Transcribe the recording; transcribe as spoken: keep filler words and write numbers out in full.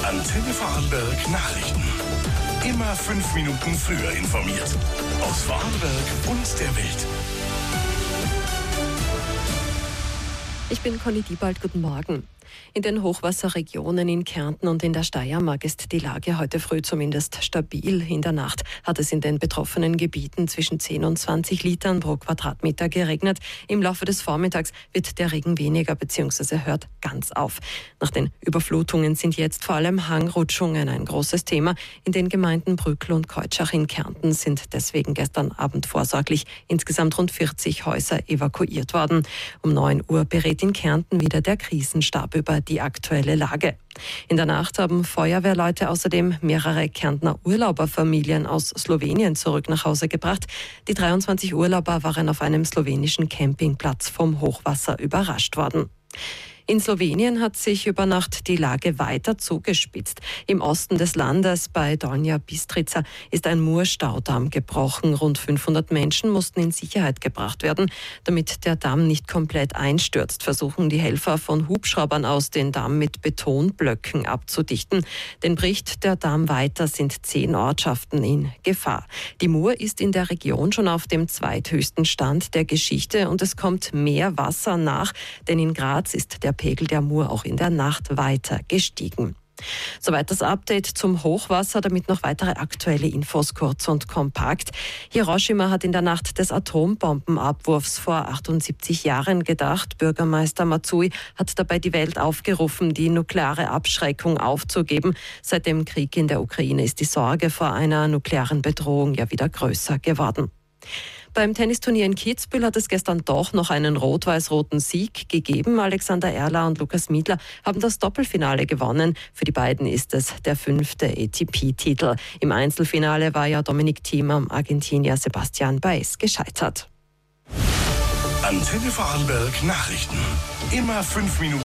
Antenne Vorarlberg Nachrichten. Immer fünf Minuten früher informiert. Aus Vorarlberg und der Welt. Ich bin Conny Diebald, guten Morgen. In den Hochwasserregionen in Kärnten und in der Steiermark ist die Lage heute früh zumindest stabil. In der Nacht hat es in den betroffenen Gebieten zwischen zehn und zwanzig Litern pro Quadratmeter geregnet. Im Laufe des Vormittags wird der Regen weniger bzw. hört ganz auf. Nach den Überflutungen sind jetzt vor allem Hangrutschungen ein großes Thema. In den Gemeinden Brückl und Keutschach in Kärnten sind deswegen gestern Abend vorsorglich insgesamt rund vierzig Häuser evakuiert worden. Um neun Uhr berät in Kärnten wieder der Krisenstab über die aktuelle Lage. In der Nacht haben Feuerwehrleute außerdem mehrere Kärntner Urlauberfamilien aus Slowenien zurück nach Hause gebracht. Die dreiundzwanzig Urlauber waren auf einem slowenischen Campingplatz vom Hochwasser überrascht worden. In Slowenien hat sich über Nacht die Lage weiter zugespitzt. Im Osten des Landes bei Donja Bistrica ist ein Murstaudamm gebrochen. Rund fünfhundert Menschen mussten in Sicherheit gebracht werden. Damit der Damm nicht komplett einstürzt, versuchen die Helfer von Hubschraubern aus, den Damm mit Betonblöcken abzudichten. Denn bricht der Damm weiter, sind zehn Ortschaften in Gefahr. Die Mur ist in der Region schon auf dem zweithöchsten Stand der Geschichte und es kommt mehr Wasser nach, denn in Graz ist der Pegel der Mur auch in der Nacht weiter gestiegen. Soweit das Update zum Hochwasser, damit noch weitere aktuelle Infos kurz und kompakt. Hiroshima hat in der Nacht des Atombombenabwurfs vor achtundsiebzig Jahren gedacht. Bürgermeister Matsui hat dabei die Welt aufgerufen, die nukleare Abschreckung aufzugeben. Seit dem Krieg in der Ukraine ist die Sorge vor einer nuklearen Bedrohung ja wieder größer geworden. Beim Tennisturnier in Kitzbühel hat es gestern doch noch einen rot-weiß-roten Sieg gegeben. Alexander Erler und Lukas Miedler haben das Doppelfinale gewonnen. Für die beiden ist es der fünfte A T P-Titel. Im Einzelfinale war ja Dominic Thiem am Argentinier Sebastian Baez gescheitert. Antenne Vorarlberg Nachrichten. Immer fünf Minuten